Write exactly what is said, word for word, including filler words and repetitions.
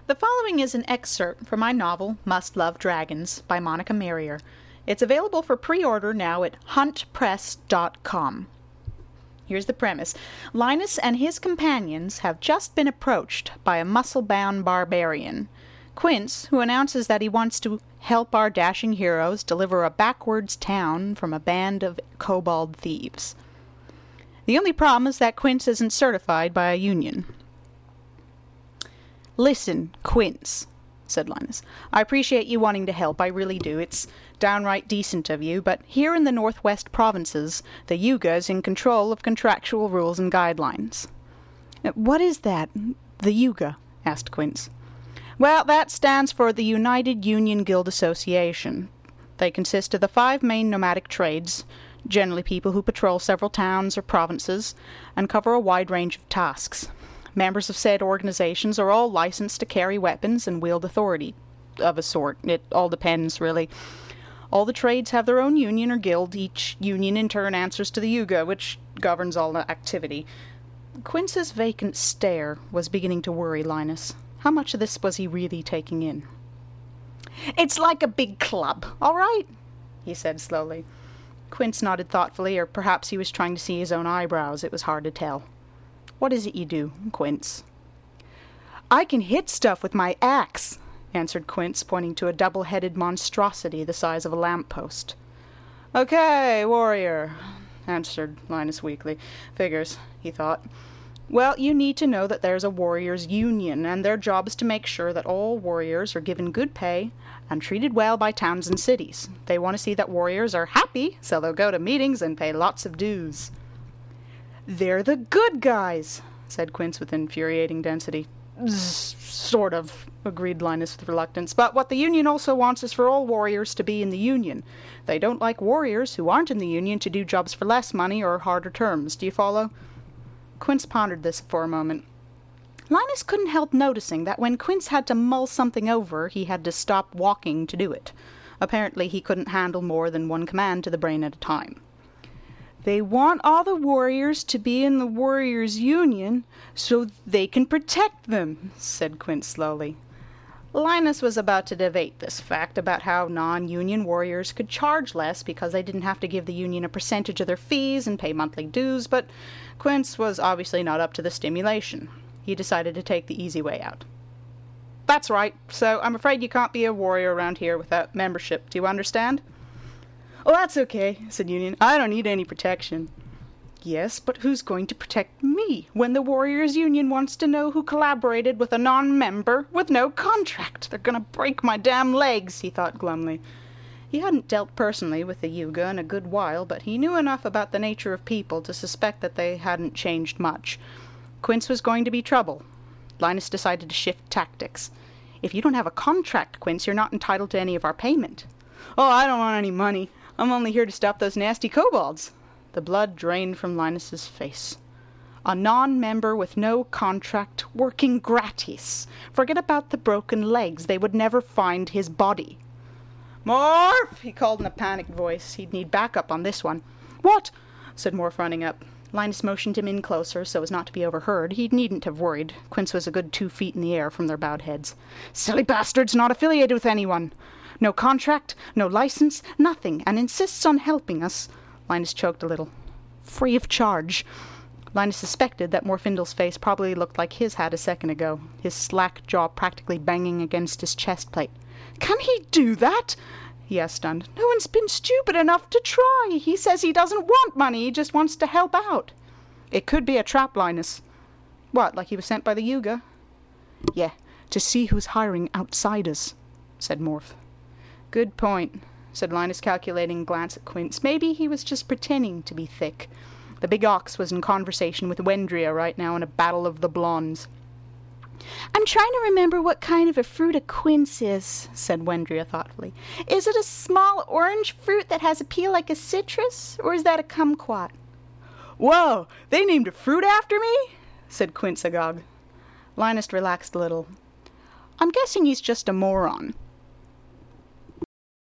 The following is an excerpt from my novel, Must Love Dragons, by Monica Marrier. It's available for pre-order now at hunt press dot com. Here's the premise. Linus and his companions have just been approached by a muscle-bound barbarian, Quince, who announces that he wants to help our dashing heroes deliver a backwards town from a band of kobold thieves. The only problem is that Quince isn't certified by a union. "Listen, Quince," said Linus. "I appreciate you wanting to help, I really do. It's downright decent of you, but here in the Northwest Provinces, the Yuga is in control of contractual rules and guidelines." "What is that, the Yuga?" asked Quince. "Well, that stands for the United Union Guild Association. They consist of the five main nomadic trades, generally people who patrol several towns or provinces, and cover a wide range of tasks. Members of said organizations are all licensed to carry weapons and wield authority of a sort. It all depends, really. All the trades have their own union or guild. Each union in turn answers to the Yuga, which governs all the activity." Quince's vacant stare was beginning to worry Linus. How much of this was he really taking in? "It's like a big club, all right?" he said slowly. Quince nodded thoughtfully, or perhaps he was trying to see his own eyebrows. It was hard to tell. "What is it you do, Quince?" "I can hit stuff with my axe," answered Quince, pointing to a double-headed monstrosity the size of a lamp-post. "Okay, warrior," answered Linus weakly. "Figures," he thought. "Well, you need to know that there's a warriors' union, and their job is to make sure that all warriors are given good pay and treated well by towns and cities. They want to see that warriors are happy, so they'll go to meetings and pay lots of dues." "They're the good guys," said Quince with infuriating density. "Sort of," agreed Linus with reluctance. "But what the union also wants is for all warriors to be in the union. They don't like warriors who aren't in the union to do jobs for less money or harder terms. Do you follow?" Quince pondered this for a moment. Linus couldn't help noticing that when Quince had to mull something over, he had to stop walking to do it. Apparently he couldn't handle more than one command to the brain at a time. "They want all the warriors to be in the warriors' union so they can protect them," said Quince slowly. Linus was about to debate this fact about how non-union warriors could charge less because they didn't have to give the union a percentage of their fees and pay monthly dues, but Quince was obviously not up to the stimulation. He decided to take the easy way out. "That's right, so I'm afraid you can't be a warrior around here without membership. Do you understand?" "Oh, that's okay," said Union. "I don't need any protection." "Yes, but who's going to protect me when the Warriors Union wants to know who collaborated with a non-member with no contract? They're going to break my damn legs," he thought glumly. He hadn't dealt personally with the Yuga in a good while, but he knew enough about the nature of people to suspect that they hadn't changed much. Quince was going to be trouble. Linus decided to shift tactics. "If you don't have a contract, Quince, you're not entitled to any of our payment." "Oh, I don't want any money. I'm only here to stop those nasty kobolds." The blood drained from Linus's face. A non-member with no contract, working gratis. Forget about the broken legs. They would never find his body. "Morph!" he called in a panicked voice. He'd need backup on this one. "What?" said Morph, running up. Linus motioned him in closer so as not to be overheard. He needn't have worried. Quince was a good two feet in the air from their bowed heads. "Silly bastard's not affiliated with anyone. No contract, no license, nothing, and insists on helping us." Linus choked a little. "Free of charge." Linus suspected that Morfindel's face probably looked like his had a second ago, his slack jaw practically banging against his chest plate. "Can he do that?" he asked, stunned. "No one's been stupid enough to try. He says he doesn't want money, he just wants to help out." "It could be a trap, Linus." "What, like he was sent by the Yuga?" "Yeah, to see who's hiring outsiders," said Morph. "Good point," said Linus, calculating a glance at Quince. Maybe he was just pretending to be thick. The big ox was in conversation with Wendria right now in a battle of the blondes. "I'm trying to remember what kind of a fruit a quince is," said Wendria thoughtfully. "Is it a small orange fruit that has a peel like a citrus, or is that a kumquat?" "Whoa, they named a fruit after me?" said Quince agog. Linus relaxed a little. "I'm guessing he's just a moron.